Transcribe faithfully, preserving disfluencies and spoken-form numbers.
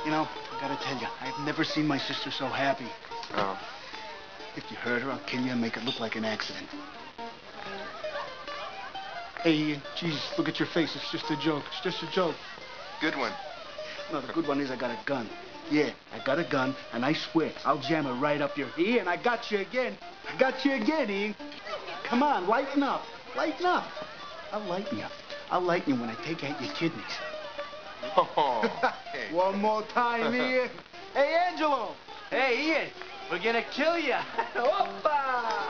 You know, I gotta tell you, I've never seen my sister so happy. Oh. If you hurt her, I'll kill you and make it look like an accident. Hey, Ian, Jesus, look at your face. It's just a joke. It's just a joke. Good one. No, the good one is I got a gun. Yeah, I got a gun, and I swear, I'll jam it right up your... Ian, I got you again. I got you again, Ian. Come on, lighten up. Lighten up. I'll lighten you. I'll lighten you when I take out your kidneys. Oh, hey. One more time, Ian. Hey, Angelo. Hey, Ian, we're gonna kill you. Opa!